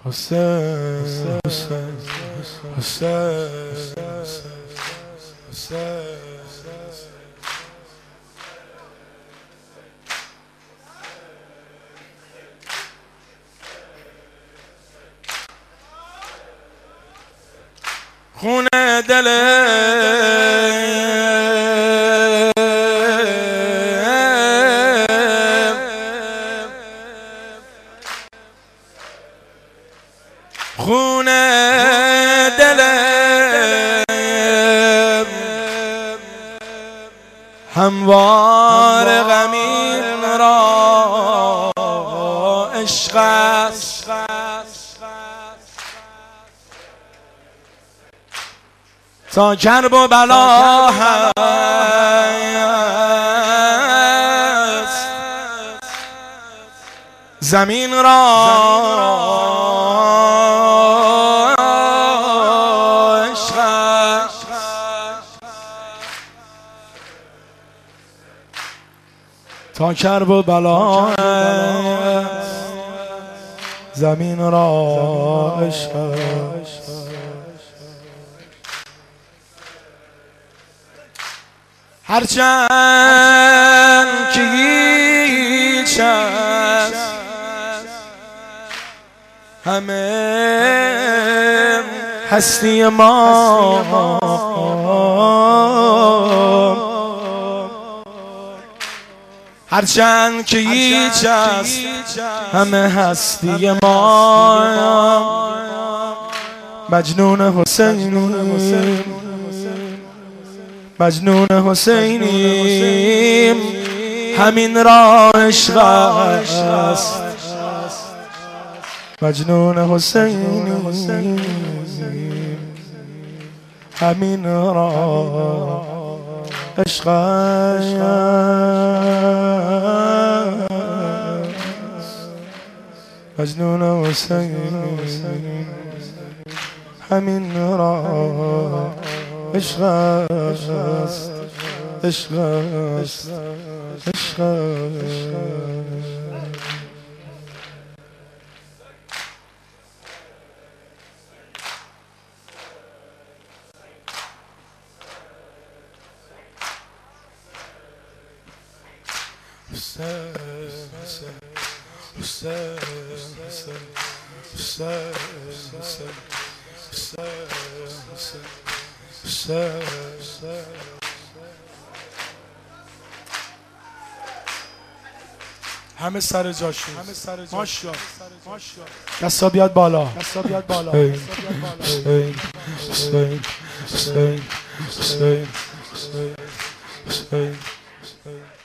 حسین حسین حسین حسین خونه دل خونه دل هموار غمین را عشق است تا کرب و بلا هست زمین را عشق است تا کرب و بلا هست زمین را عشق است هرچند که هیچ است همه هستی ما هرچند که هیچ است همه هستی ما مجنون حسینی مجنون حسینیم همین را عشق است مجنون حسینیم همین را عشق است مجنون حسینیم همین را عشق است عشق است عشق است همه سر جاشون ماشاءالله دستا بیاد بالا حسین حسین حسین حسین حسین حسین